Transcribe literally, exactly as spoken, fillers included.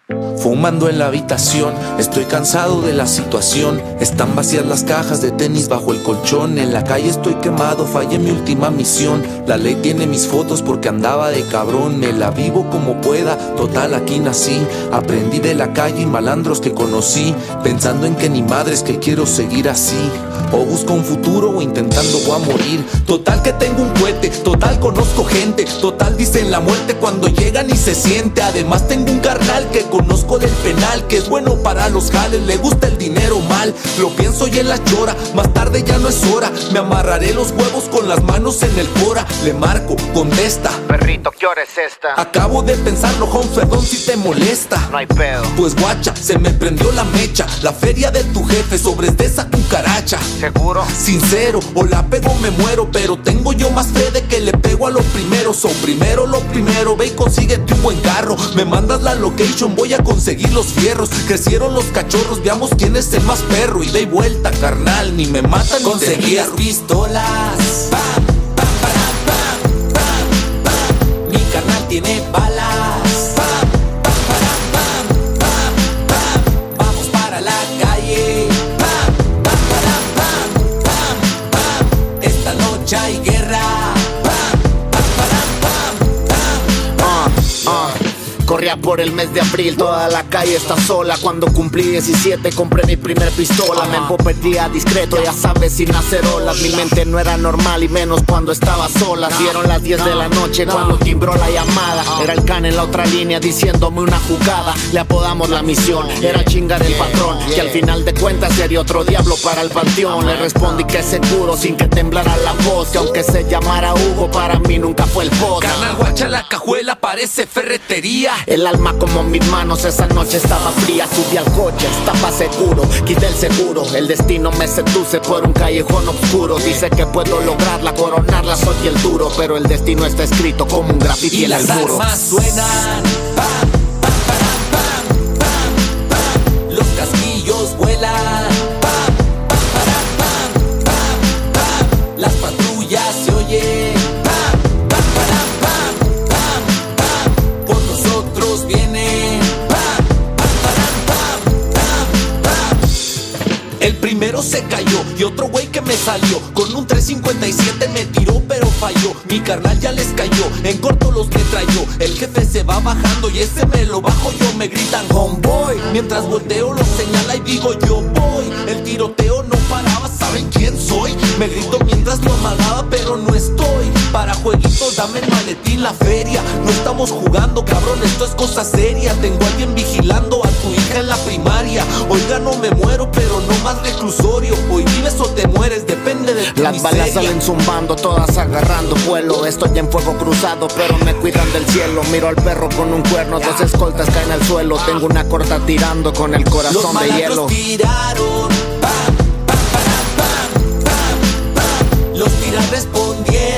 Fumando en la habitación, estoy cansado de la situación. Están vacías las cajas de tenis bajo el colchón. En la calle estoy quemado, fallé mi última misión. La ley tiene mis fotos porque andaba de cabrón. Me la vivo como pueda, total aquí nací. Aprendí de la calle y malandros que conocí, pensando en que ni madres que quiero seguir así. O busco un futuro o intentando voy a morir. Total que tengo un cohete, total conozco gente, total dicen la muerte cuando llegan y se siente. Además tengo un carnal que conozco del penal, que es bueno para los jales, le gusta el dinero mal. Lo pienso y él la llora, más tarde ya no es hora. Me amarraré los huevos con las manos en el cora. Le marco, contesta: perrito, ¿qué hora es esta? Acabo de pensarlo, home, perdón si te molesta. No hay pedo. Pues guacha, se me prendió la mecha. La feria de tu jefe, sobres de esa cucaracha. ¿Seguro? Sincero, o la pego me muero, pero tengo yo más fe de que le pego a lo primero. So primero lo primero, ve y consíguete un buen carro. Me mandas la location, voy a conseguir los fierros. Crecieron los cachorros, veamos quién es el más perro. Y de vuelta, carnal, ni me matan ni conseguí las pistolas. Pam, pam, pam, pam, pam, pam. Mi carnal tiene balas. Pam, pam, pam, pam, pam, pam. Vamos para la calle. Pam, pam, pam, pam, pam, pam. Esta noche hay guerra. Pam, pam, pam, pam, pam. Uh, uh. Corría por el mes de abril, toda la calle está sola. Cuando cumplí diecisiete compré mi primer pistola. Me empopetía discreto, ya sabes, sin hacer olas. Mi mente no era normal y menos cuando estaba sola. Dieron las diez de la noche cuando timbró la llamada. Era el can en la otra línea diciéndome una jugada. Le apodamos la misión, era chingar el patrón, que al final de cuentas sería otro diablo para el panteón. Le respondí que seguro, sin que temblara la voz, que aunque se llamara Hugo, para mí nunca fue el boss. Carnal, guacha, la cajuela parece ferretería. El alma como mis manos, esa noche estaba fría. Subí al coche, estaba seguro, quité el seguro. El destino me seduce por un callejón oscuro. Dice que puedo lograrla, coronarla, soy el duro. Pero el destino está escrito como un grafiti en el muro. Y las armas suenan, pam, pam, pam, pam, pam, pam. Los casquillos vuelan, pam, pam, pam, pam, pam, pam. Las patrullas se oyen, pam, pam, pam, pam, pam, pam. Por nosotros vienen, pam, pam, pam, pam, pam. El primero se cayó y otro güey que me salió con un tres cincuenta y siete me tiró pero falló. Mi carnal ya les cayó, en corto los metralló. El jefe se va bajando y ese me lo bajo yo. Me gritan homeboy, mientras volteo lo señala y digo yo voy. El tiroteo no paraba, ¿saben quién soy? Me grito mientras lo amagaba pero no estoy para jueguitos, dame el maletín, la feria. No estamos jugando, cabrón, esto es cosa seria. Tengo a alguien vigilando a tu hija en la primaria. Oiga, no me muero pero no más reclusorio. Hoy vives o te mueres, depende de tu Las miseria. balas salen zumbando, todas agarrando vuelo. Estoy en fuego cruzado, pero me cuidan del cielo. Miro al perro con un cuerno, dos escoltas caen al suelo. Tengo una corta tirando con el corazón Los de hielo. Los tiraron, pam, pam, pam, pam, pam. Los tiras respondieron.